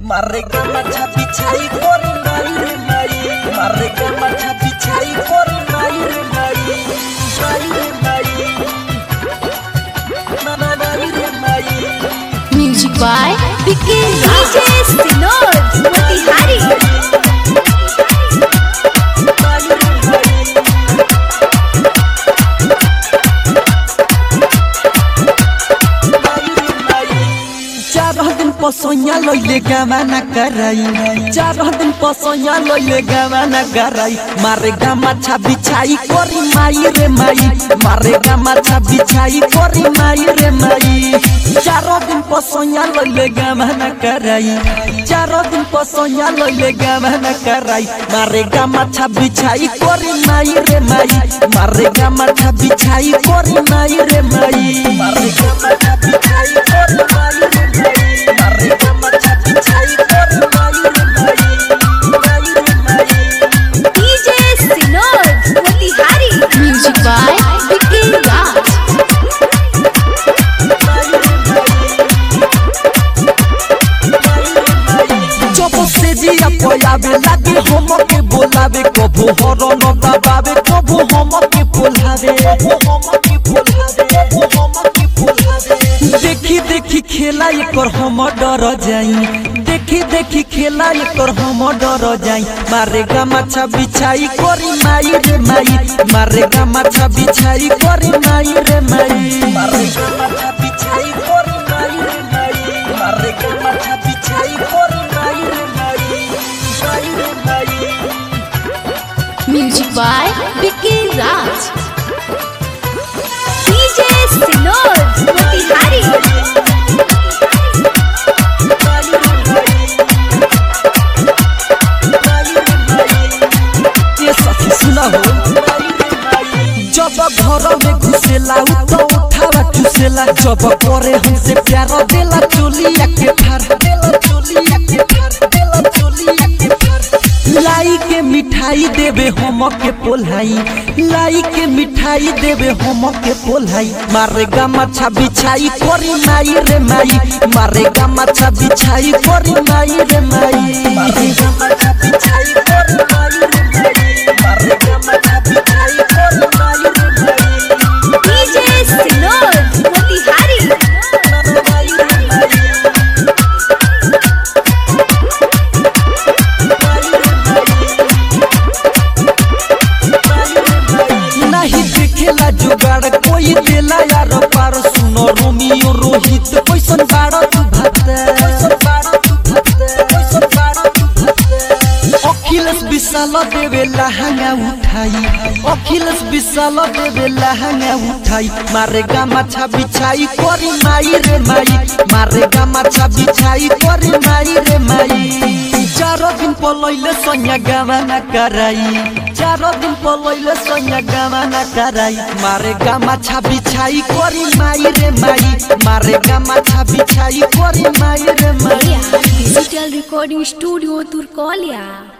Marega macha bichai kori mai re mai. Marega macha bichai kori mai re mai. Mai re mai. Mama mai re mai. Music by Vicky DJ Sinod Motihari. Posonya loile gamana karai, 4 दिन posonya loile gamana karai. Marega macha bichai kori mai re mai. Marega macha bichai kori mai re mai. 4 दिन posonya loile gamana karai, 4 दिन posonya loile gamana karai. Marega macha bichai kori mai re mai. Marega macha bichai kori mai re mai. Marega macha bichai kori mai re mai. Marega macha bichai kori mai re mai. Mai re mai. DJ Sinod Motihari. Music by Vicky Raj. चोप से जिया पयाबे लागे हम के बोलावे कबो हरन दबावे कबो हम के बोलावे देखी देखी खेला एकर हम डर जाई देखी देखी खेला एकर हम डर जाई मारेगा माछा बिछाई करी माई रे माई मारेगा माछा बिछाई करी माई रे माई मारेगा माछा बिछाई करी माई रे माई मारेगा माछा बिछाई करी माई रे माई माई रे माई Music by Vicky Raj. DJ Sinod Motihari. जब घर में घुसेला तो उठावा चुसेला जब करे हमसे प्यार देला चोलिया के फार देला चोलिया के फार देला चोलिया के फार लाई के मिठाई देवे हम के पोलाई लाई के मिठाई देवे हम के पोलाई मारेगा माछा बिछाई करी माई रे माई मारेगा माछा बिछाई करी माई रे माई मारेगा माछा बिछाई करी माई रे माई मारेगा माछा बिछाई करी माई रे माई DJ Sinod Motihari. नहीं देखेला जुगाड़ कोई देला यार पार सुनो रोमियो रोहित कैसन बाड़ा तू भत्ते अखिलेश विशाल देवे लहंगा उठाई अखिलेश विशाल देवे लहंगा उठाई मारेगा माछा बिछाई करी माई रे माई मारेगा माछा बिछाई करी माई रे माई 4 दिन पलैले सैया गावाना कराई 4 दिन पलैले सैया गावाना कराई मारेगा माछा बिछाई करी माई रे माई मारेगा माछा बिछाई करी माई रे माई Digital Recording Studio Turkolia.